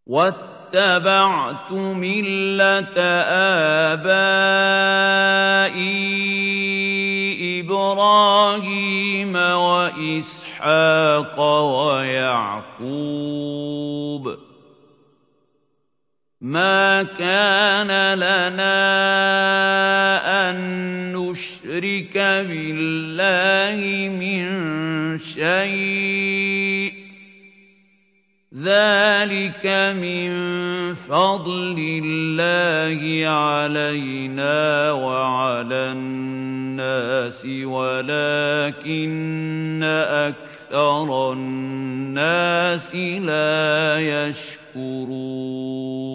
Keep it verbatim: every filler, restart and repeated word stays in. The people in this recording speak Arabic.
وَاتَّبَعْتُ مِلَّةَ آبَائِي إِبْرَاهِيمَ وَإِسْحَاقَ وَيَعْقُوبَ ۚ مَا كَانَ لَنَا أَن نُّشْرِكَ بِاللَّهِ مِن شَيْءٍ ۚ ذَٰلِكَ مِن فَضْلِ اللَّهِ عَلَيْنَا وَعَلَى النَّاسِ وَلَٰكِنَّ أَكْثَرَ النَّاسِ لَا يَشْكُرُونَ